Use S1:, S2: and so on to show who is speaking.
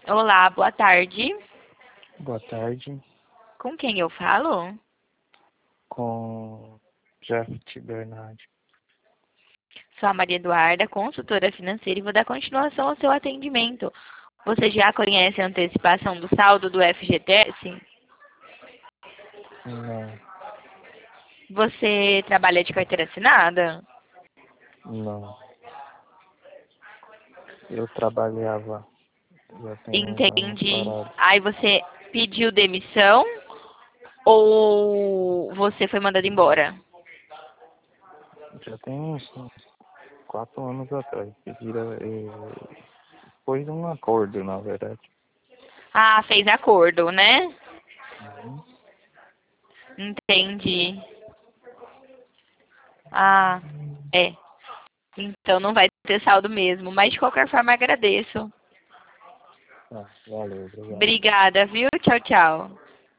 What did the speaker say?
S1: Olá, boa tarde.
S2: Boa tarde,
S1: Com quem eu falo?
S2: com Jeff Bernardi.
S1: Sou a Maria Eduarda, consultora financeira, e vou dar continuação ao seu atendimento. Você já conhece a antecipação do saldo do FGTS?
S2: Não,
S1: Você trabalha de carteira assinada?
S2: não. Eu trabalhava, já tem uns anos
S1: Entendi.
S2: parado.
S1: Aí você pediu demissão ou você foi mandado embora?
S2: Já tem uns 4 anos atrás. Pediram, foi um acordo, na verdade.
S1: Ah, fez acordo, né?
S2: Uhum.
S1: Entendi. Ah, é. Então não vai ter saldo mesmo, mas de qualquer forma agradeço.
S2: Ah, valeu, obrigado.
S1: Obrigada, viu? Tchau, tchau.